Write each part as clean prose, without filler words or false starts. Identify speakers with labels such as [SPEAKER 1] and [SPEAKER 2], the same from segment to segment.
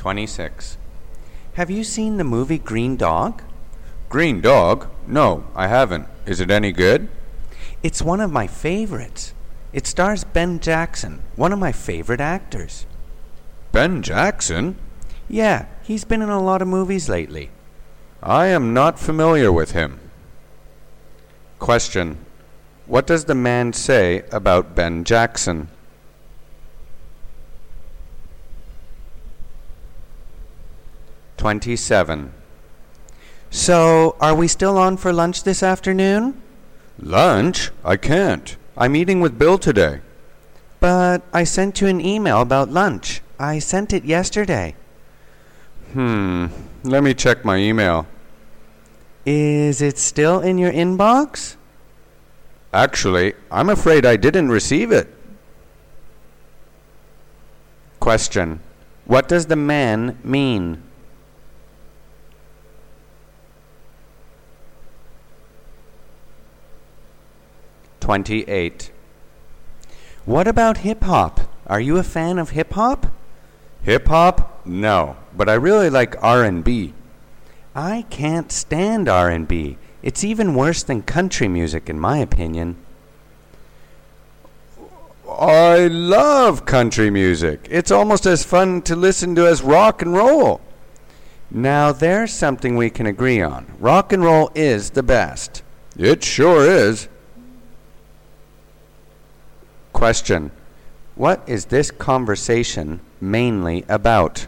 [SPEAKER 1] 26. Have you seen the movie Green Dog?
[SPEAKER 2] Green Dog? No, I haven't. Is it any good?
[SPEAKER 1] It's one of my favorites. It stars Ben Jackson, one of my favorite actors.
[SPEAKER 2] Ben Jackson?
[SPEAKER 1] Yeah, he's been in a lot of movies lately.
[SPEAKER 2] I am not familiar with him.
[SPEAKER 1] Question. What does the man say about Ben Jackson? (27) So, are we still on for lunch this afternoon?
[SPEAKER 2] Lunch? I can't. I'm eating with Bill today.
[SPEAKER 1] But I sent you an email about lunch. I sent it yesterday.
[SPEAKER 2] Let me check my email.
[SPEAKER 1] Is it still in your inbox?
[SPEAKER 2] Actually, I'm afraid I didn't receive it.
[SPEAKER 1] Question. What does the man mean? (28) What about hip-hop? Are you a fan of hip-hop?
[SPEAKER 2] Hip-hop? No, but I really like R&B.
[SPEAKER 1] I can't stand R&B. It's even worse than country music, in my opinion.
[SPEAKER 2] I love country music. It's almost as fun to listen to as rock and roll.
[SPEAKER 1] Now there's something we can agree on. Rock and roll is the best.
[SPEAKER 2] It sure is.
[SPEAKER 1] Question. What is this conversation mainly about?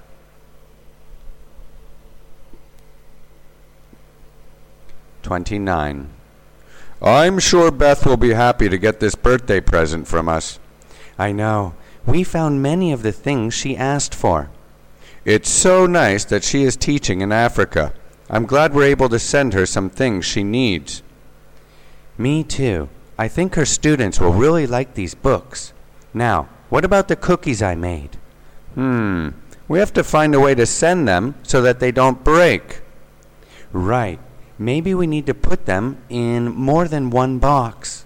[SPEAKER 1] (29)
[SPEAKER 2] I'm sure Beth will be happy to get this birthday present from us.
[SPEAKER 1] I know. We found many of the things she asked for.
[SPEAKER 2] It's so nice that she is teaching in Africa. I'm glad we're able to send her some things she needs.
[SPEAKER 1] Me too. I think her students will really like these books. Now, what about the cookies I made?
[SPEAKER 2] We have to find a way to send them so that they don't break.
[SPEAKER 1] Right. Maybe we need to put them in more than one box.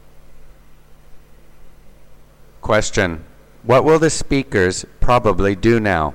[SPEAKER 1] Question. What will the speakers probably do now?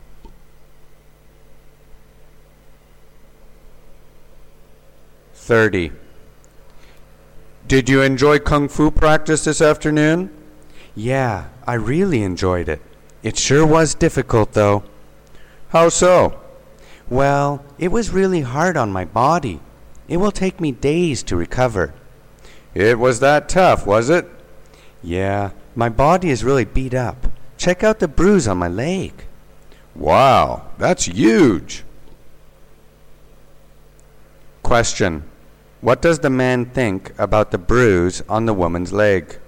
[SPEAKER 1] (30)
[SPEAKER 2] Did you enjoy Kung Fu practice this afternoon?
[SPEAKER 1] Yeah, I really enjoyed it. It sure was difficult, though.
[SPEAKER 2] How so?
[SPEAKER 1] Well, it was really hard on my body. It will take me days to recover.
[SPEAKER 2] It was that tough, was it?
[SPEAKER 1] Yeah, my body is really beat up. Check out the bruise on my leg.
[SPEAKER 2] Wow, that's huge.
[SPEAKER 1] Question. What does the man think about the bruise on the woman's leg?